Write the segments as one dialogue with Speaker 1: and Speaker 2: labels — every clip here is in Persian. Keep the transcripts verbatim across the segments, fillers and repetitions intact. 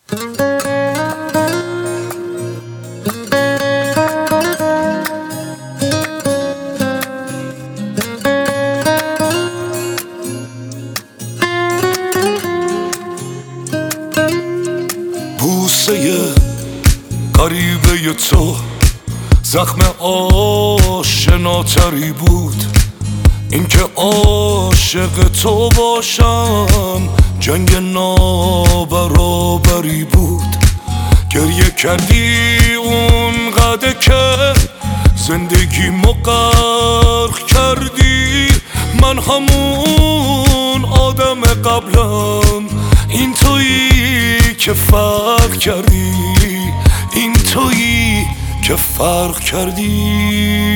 Speaker 1: بوسه غریبه تو زخم آشناتری بود. اینکه عاشق تو باشم جنگ نابرابری بود. گریه کردی اونقدر که زندگی مغرق کردی. من همون آدم قبلم، این تویی که فرق کردی. این تویی که فرق کردی.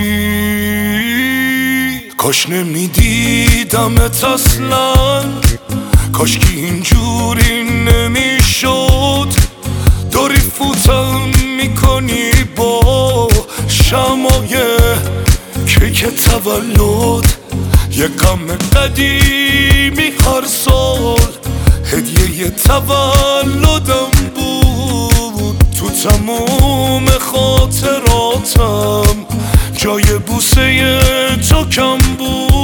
Speaker 1: کاش نمیدیدمت اصلا، کاش که اینجوری نمیشد. داری فوتم میکنی با شمای کیک تولد. یه غم قدیمی هر سال هدیه تولدم بود. تو تموم خاطراتم جای بوسه تو کم بود.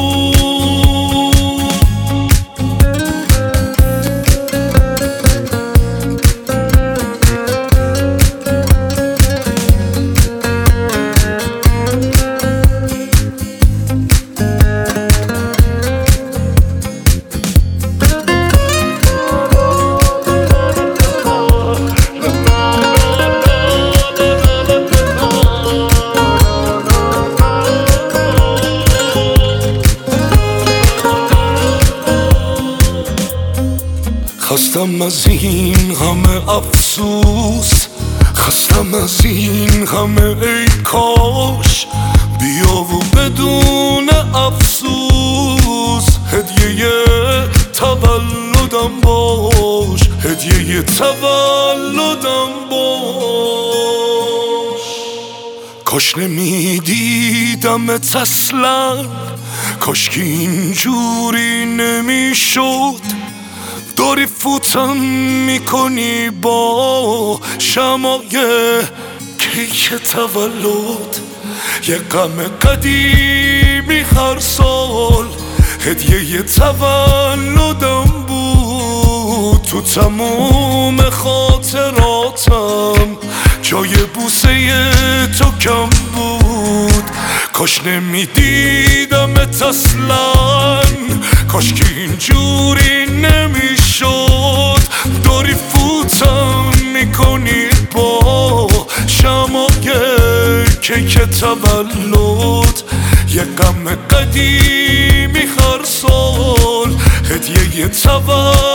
Speaker 1: خستم از این همه افسوس، خستم از این همه ای کاش. بیا و بدون افسوس هدیه تولدم باش. هدیه تولدم باش. کاش نمیدیدمت اصلا، کاش که اینجوری نمیشد. داری فوتم میکنی با شمای کیک تولد. یه غم قدیمی هر سال هدیه تولدم بود. تو تموم خاطراتم جای بوسه تو کم بود. کاش نمیدیدمت اصلا، کاش که اینجوری نمیشد. داری فوتم میکنی با شمای کیک تولد. یه غم قدیمی هر سال هدیه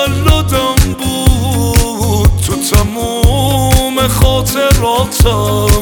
Speaker 1: تولدم بود. تو تموم خاطراتم